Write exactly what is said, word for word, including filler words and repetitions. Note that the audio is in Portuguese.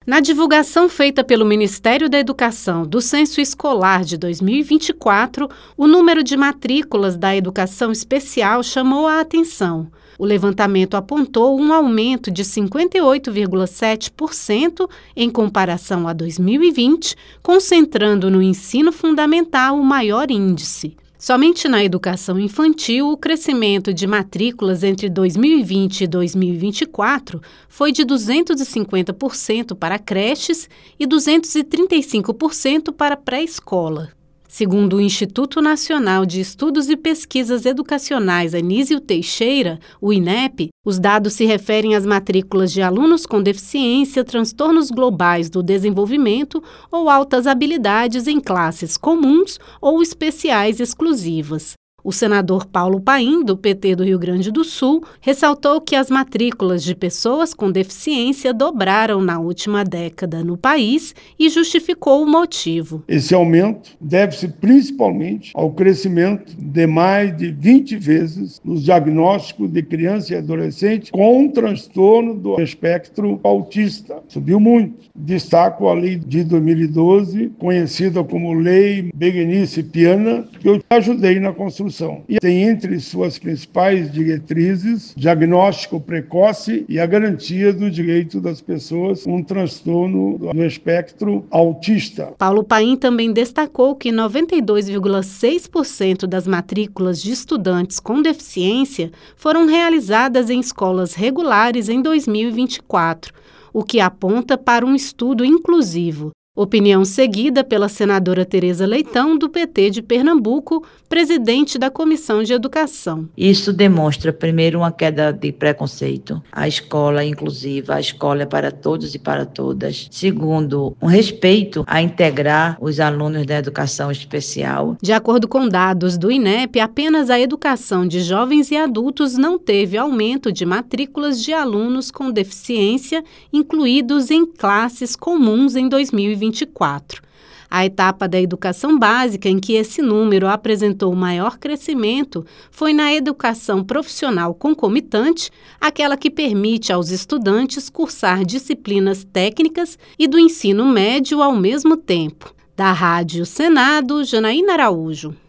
Na divulgação feita pelo Ministério da Educação do Censo Escolar de dois mil e vinte e quatro, o número de matrículas da educação especial chamou a atenção. O levantamento apontou um aumento de cinquenta e oito vírgula sete por cento em comparação a dois mil e vinte, concentrando no ensino fundamental o maior índice. Somente na educação infantil, o crescimento de matrículas entre dois mil e vinte e dois mil e vinte e quatro foi de duzentos e cinquenta por cento para creches e duzentos e trinta e cinco por cento para pré-escola. Segundo o Instituto Nacional de Estudos e Pesquisas Educacionais Anísio Teixeira, o INEP, os dados se referem às matrículas de alunos com deficiência, transtornos globais do desenvolvimento ou altas habilidades em classes comuns ou especiais exclusivas. O senador Paulo Paim, do P T do Rio Grande do Sul, ressaltou que as matrículas de pessoas com deficiência dobraram na última década no país e justificou o motivo. Esse aumento deve-se principalmente ao crescimento de mais de vinte vezes nos diagnósticos de criança e adolescente com transtorno do espectro autista. Subiu muito. Destaco a lei de dois mil e doze, conhecida como Lei Berenice-Piana, que eu ajudei na construção. E tem entre suas principais diretrizes diagnóstico precoce e a garantia do direito das pessoas com transtorno do espectro autista. Paulo Paim também destacou que noventa e dois vírgula seis por cento das matrículas de estudantes com deficiência foram realizadas em escolas regulares em dois mil e vinte e quatro, o que aponta para um estudo inclusivo. Opinião seguida pela senadora Tereza Leitão, do P T de Pernambuco, presidente da Comissão de Educação. Isso demonstra, primeiro, uma queda de preconceito. A escola inclusiva, a escola é para todos e para todas. Segundo, um respeito a integrar os alunos da educação especial. De acordo com dados do INEP, apenas a educação de jovens e adultos não teve aumento de matrículas de alunos com deficiência incluídos em classes comuns em dois mil e vinte e quatro. A etapa da educação básica em que esse número apresentou maior crescimento foi na educação profissional concomitante, aquela que permite aos estudantes cursar disciplinas técnicas e do ensino médio ao mesmo tempo. Da Rádio Senado, Janaína Araújo.